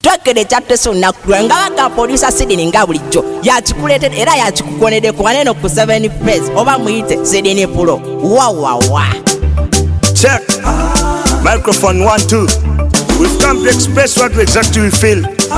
twekere kyatteso nakulwa nga baka producer Sydney nga bulijjo yakikuleetera era yakikukonedde ku waneno ku 7 Phase oba muyite Sydney Pro wawawa. Check. Microphone 1 2. We've come to express what we exactly feel.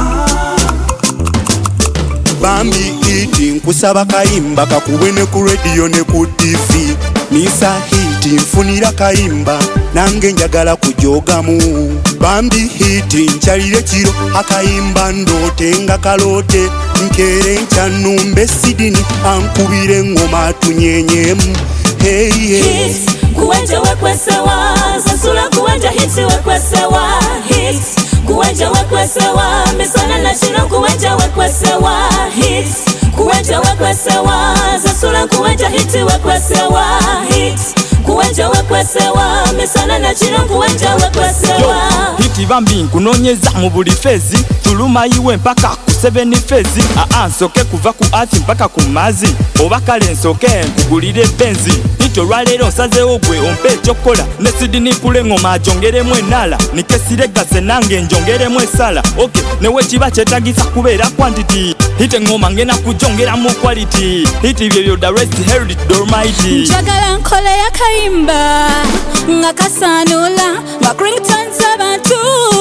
Bambi iti nkusaba kayimba kakubwene ku radio ne ku TV. Nisa hiti nfunira kayimba nange njagala kujogamu. Bambi hiti nchalire kiro akayimba ndote nga kalote nkere nchanumbe Sydney ankubire ngoma tunyenyemu. Hey hits kuwenja wekwesewa zasula kuwenja hits wekwesewa hits kuwenja wekwesewa misana na shino kuwenja wekwesewa hits kuwenja wekwesewa zasula kuwenja hits wekwesewa hits kuwenja wekwesewa misana na shino kuwenja wekwesewa hiti bambi nkunonyeza mu buli fezi tuluma iwe mpaka ku 7 Phase nsoke kuva ku earth mpaka ku mazi oba kale nsoke nkugulire benzi hiti olwaleero nsazeewo gwe ompe ekyokola ne Sydney Pro ngoma ajongeremu enala nikesire gase nange njongeremu esala okay newe kiba kyetagisa kubeera quantity hiti ngoma ngena kujongera mu quality hiti byo the rest held it almighty njagala nkole yakayimba nga kasanula nga ringtones abantu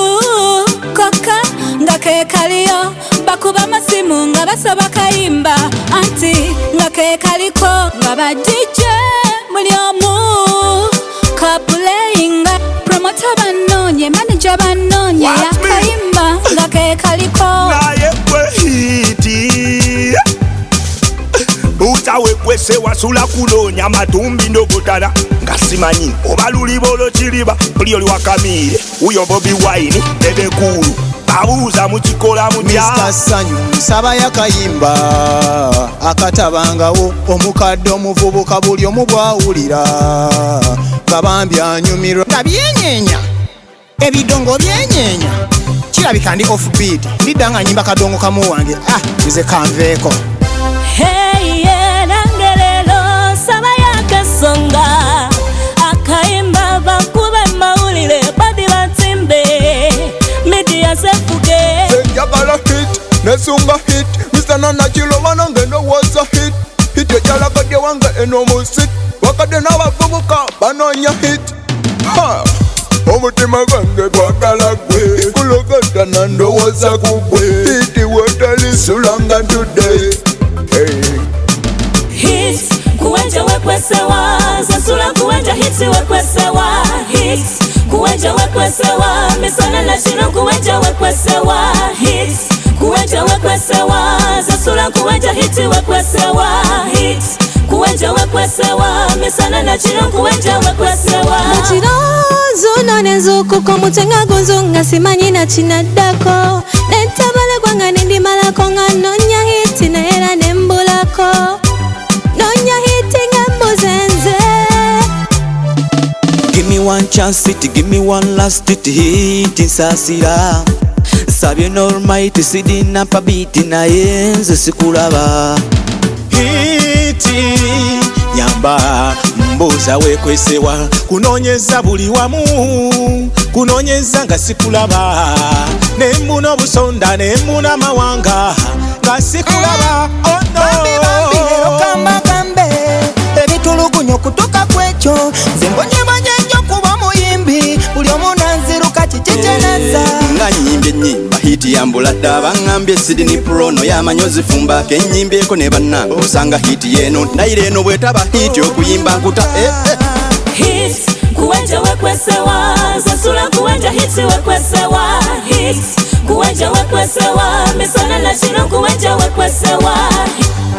koka nga kekaliyo bakuba masimu nga basaba kayimba anti nga kekaliko nga ba DJ muliomu kapuleyinga promoter banonye manager banonye yakayimba nga kekaliko naye kwe hiti utawe kwese wasula kunonya matumbi ndogotala ngasimanyi oba lulibolo kiriba buli oli wakamire uyo Bobi Wine bebe kulu abuuza mukikola mutya Mr. Sanyu nsaba yakayimba akatabangawo omukadde omuvubuka buli omu bwawulira kabambi anyumirwa nga byenyeenya ebidongo byenyeenya kirabika ndi offbeat ndidanga nyimba kadongo kamu wange nze kanveeko nangelelo saba yakasonga akayimba bakube mawulire badi batimbe media sefuge njagala hit nesunga hit Mr. Nana Kilo wanangendo was a hit hit yajala kadye wange enomusit wakade n'abavubuka banonya hit omutima gwange gwagala gwe kulogota nandowooza ku gwe hiti wetalisulanga today hits kuwenja wekwesewa zasula kuwenja hits wekwesewa hits kuwenja wekwesewa misana na shino kuwenja wekwesewa hits kuwenja wekwesewa zasula kuwenja hits wekwesewa hits kuwenja wekwesewa misana na shino kuwenja wekwesewa Chirozo nonezuko komutenga gonzonga simanyi na chinaddako netabale gwanga nindi malako nga nonya hiti na era nembulako nonya hiti nga mbuzenze. Give me one chance it, give me one last it hit nsasira sabye n'almighty sidina pabiti na yenze sikulaba hiti nyamba mbuza wekwesewa kunonyeza buli wamu kunonyeza nga sikulaba nembuna obusonda nembuna mawanga nga sikulaba bambi lero kamba kambe ebitulugunyo kutuka kwekyo nze mbonyebonye nnyo kuba muyimbi buli omu nanziruka kikikyeneza nga nyimbye ennyimba hiti yambuladde abaŋŋambye Sydney Pro no yamanyi ozifumbako ennyimbyeko ne bannange osanga hiti yeeno nayire eno bwetaba hiti okuyimba nkuta hits kuwenja wekwesewa zasula kuwenja hits wekwesewa hits kuwenja wekwesewa misana na shino kuwenja wekwesewa